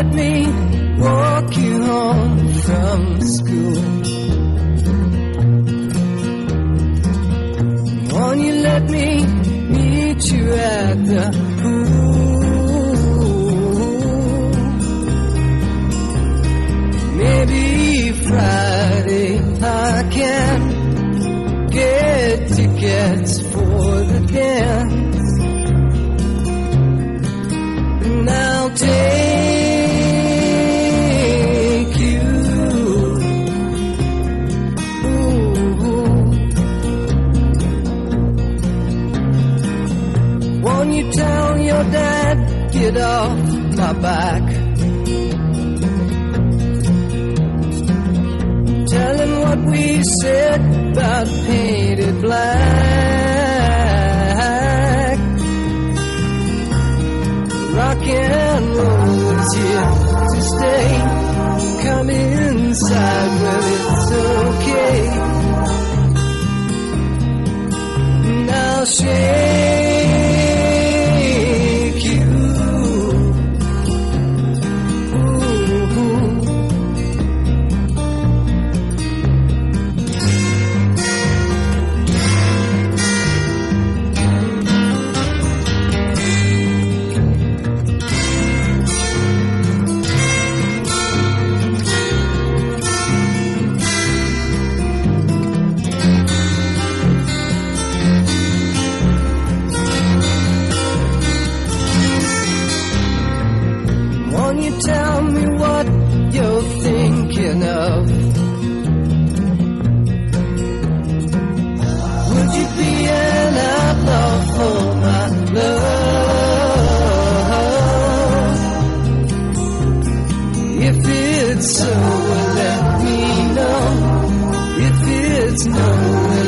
let me walk you home from school? Won't you let me meet you at the pool? Maybe Friday I can get tickets for the dance, and I'll take you. Won't you tell your dad, get off my back? Tell him what we said about painted black. Rock and roll is here to stay. Come inside, well, it's okay. And I'll shake you. Tell me what you're thinking of. Would you be an outlaw for my love? If it's so, well, let me know. If it's no,